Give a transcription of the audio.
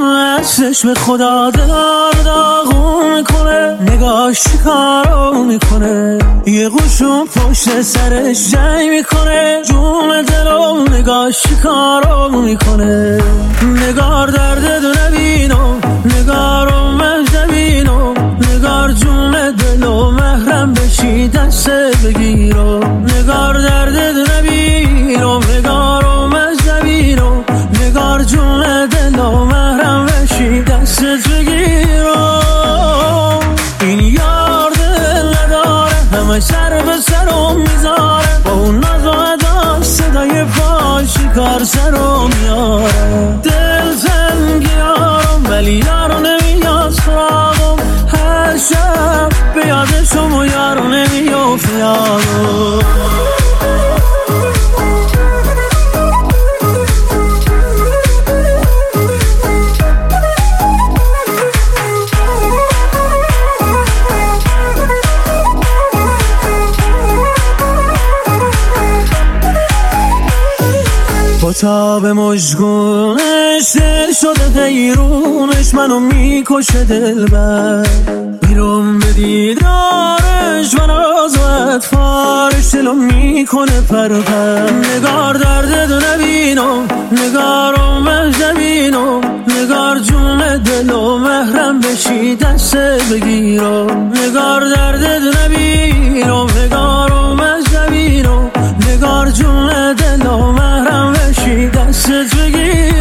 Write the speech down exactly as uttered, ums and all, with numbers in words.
چشم خدا دلار داغون میکنه، نگاش چیکارو میکنه، یه قشون پشت سرش جنگ میکنه، جون دلو نگاش چیکارو میکنه. نگار درد دو نبینو، نگارو مجنبینو، نگار جون دلو محرم بشی دست بگیرو. نگار درد دو نبینو، نگارو مجنبینو، نگار جون دلو محرم بشی دست بگیرو. این یار دل نداره، همه سر به سرم میذاره، با اون ناز و ادا صدای پای شکار سرم میاره. دل تنگیارم ولی یارو نمیاد سراغم، هر شب به یادشم و یارو نمیافت یادم. با تاب مژگونش دل شده حیرونش، منو میکشه دلبر، میرم به دیدارش و ناز و اطفارش دلو میکنه پر پر. نگار درد دو نبینم، نگارو مجنبینم، نگار جون دلو محرم بشی دست بگیرم. نگار درد دو نبینم، نگارو مجنبینم، نگار جون دلو محرم بشی دست بگیرم.